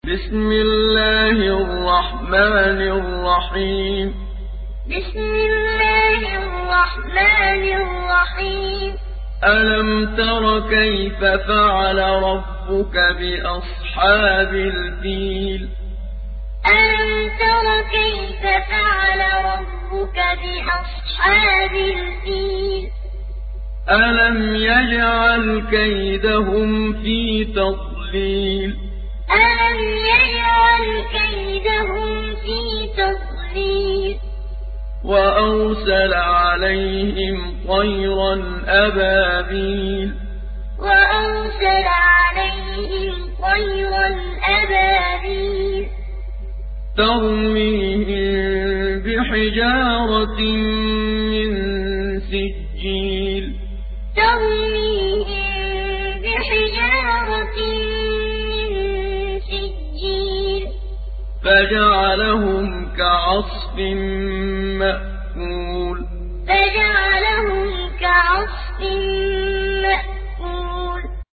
بسم الله الرحمن الرحيم بسم الله الرحمن الرحيم ألم تر كيف فعل ربك بأصحاب الفيل ألم تر كيف فعل ربك بأصحاب الفيل ألم يجعل كيدهم في تضليل ألم يجعل كيدهم في تضليل وأرسل عليهم طيرا أبابيل وأرسل عليهم طيرا أبابيل ترميهم بحجارة من سجيل ترميهم بحجارة من سجيل فجعلهم كعصف مأكول